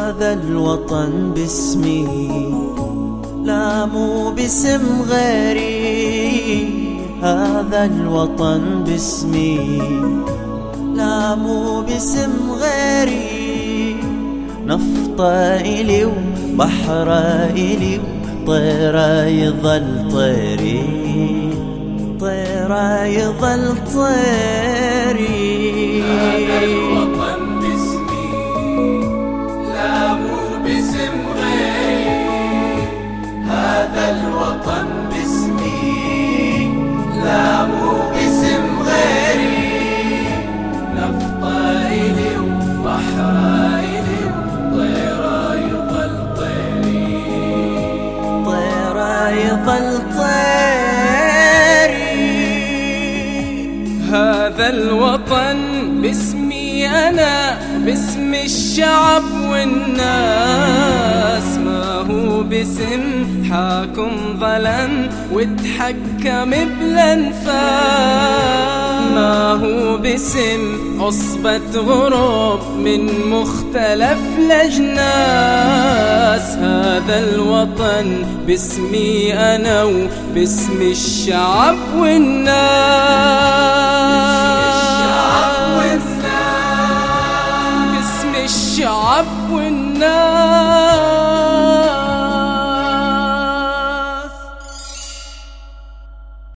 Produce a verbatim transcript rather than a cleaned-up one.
هذا الوطن باسمي، لا مو باسم غيري. هذا الوطن باسمي، لا مو باسم غيري. نفطة إلي وبحرة إلي، طيرة يظل طيري، طيرة يظل طيري. هذا الوطن باسمي، لا مو باسم غيري. هذا الوطن باسمي، لا مو باسم غيري. نفطة إلي وبحرة إلي، طيرة يظل طيري، طيرة يظل طيري. هذا الوطن باسمي أنا، باسم الشعب والناس. ما هو باسم حاكم ظلم وتحكم بلا انفاس. ما هو باسم عصبة غروب من مختلف الأجناس. هذا الوطن باسمي أنا وباسم الشعب والناس، باسم الشعب والناس.